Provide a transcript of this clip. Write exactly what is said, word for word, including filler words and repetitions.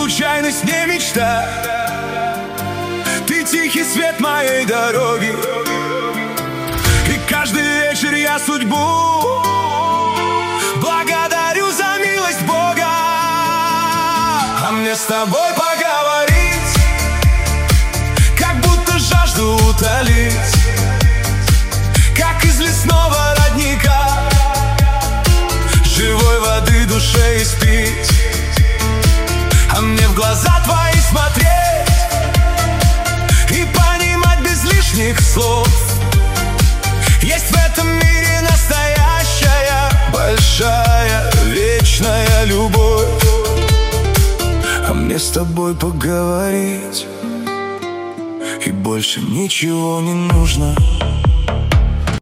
случайность, не мечта. Ты тихий свет моей дороги, и каждый вечер я судьбу благодарю за милость Бога. А мне с тобой поговорить, как будто жажду утолить, как из лесного родника живой воды душе испить. А мне в глаза твои смотреть и понимать без лишних слов: есть в этом мире настоящая, большая, вечная любовь. А мне с тобой поговорить, и больше ничего не нужно.